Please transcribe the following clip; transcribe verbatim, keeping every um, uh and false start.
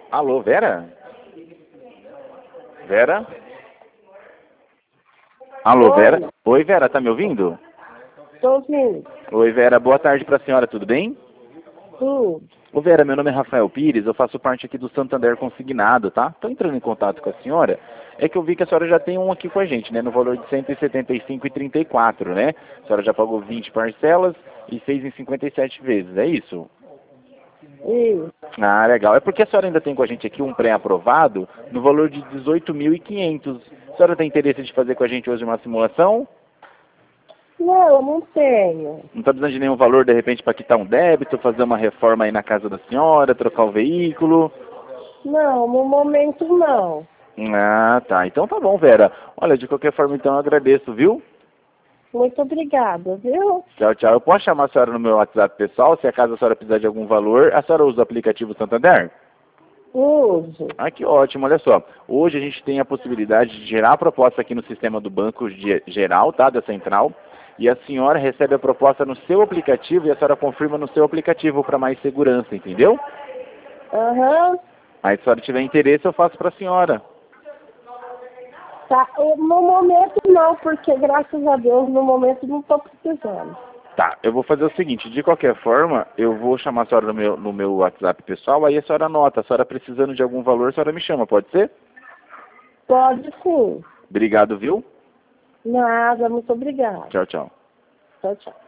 Alô, Vera? Vera? Alô, Oi. Vera? Oi, Vera, tá me ouvindo? Tô ouvindo. Oi, Vera, boa tarde pra senhora, tudo bem? Tudo. Ô, Vera, meu nome é Rafael Pires, eu faço parte aqui do Santander Consignado, tá? Tô entrando em contato com a senhora, é que eu vi que a senhora já tem um aqui com a gente, né? No valor de cento e setenta e cinco reais e trinta e quatro, né? A senhora já pagou vinte parcelas e fez em cinquenta e sete vezes, é isso? Isso. Ah, legal. É porque a senhora ainda tem com a gente aqui um pré-aprovado no valor de dezoito mil e quinhentos. A senhora tem interesse de fazer com a gente hoje uma simulação? Não, não tenho. Não está precisando de nenhum valor, de repente, para quitar um débito, fazer uma reforma aí na casa da senhora, trocar o veículo? Não, no momento não. Ah, tá. Então tá bom, Vera. Olha, de qualquer forma, então, eu agradeço, viu? Muito obrigada, viu? Tchau, tchau. Eu posso chamar a senhora no meu WhatsApp pessoal, se acaso a senhora precisar de algum valor. A senhora usa o aplicativo Santander? Uso. Ah, que ótimo, olha só. Hoje a gente tem a possibilidade de gerar a proposta aqui no sistema do banco ge- geral, tá, da central, e a senhora recebe a proposta no seu aplicativo e a senhora confirma no seu aplicativo para mais segurança, entendeu? Aham. Aí se a senhora tiver interesse, eu faço para a senhora. Tá. Eu, no momento não, porque graças a Deus no momento não tô precisando. Tá, eu vou fazer o seguinte, de qualquer forma, eu vou chamar a senhora no meu, no meu WhatsApp pessoal, aí a senhora anota, a senhora precisando de algum valor, a senhora me chama, pode ser? Pode sim. Obrigado, viu? Nada, muito obrigada. Tchau, tchau. Tchau, tchau.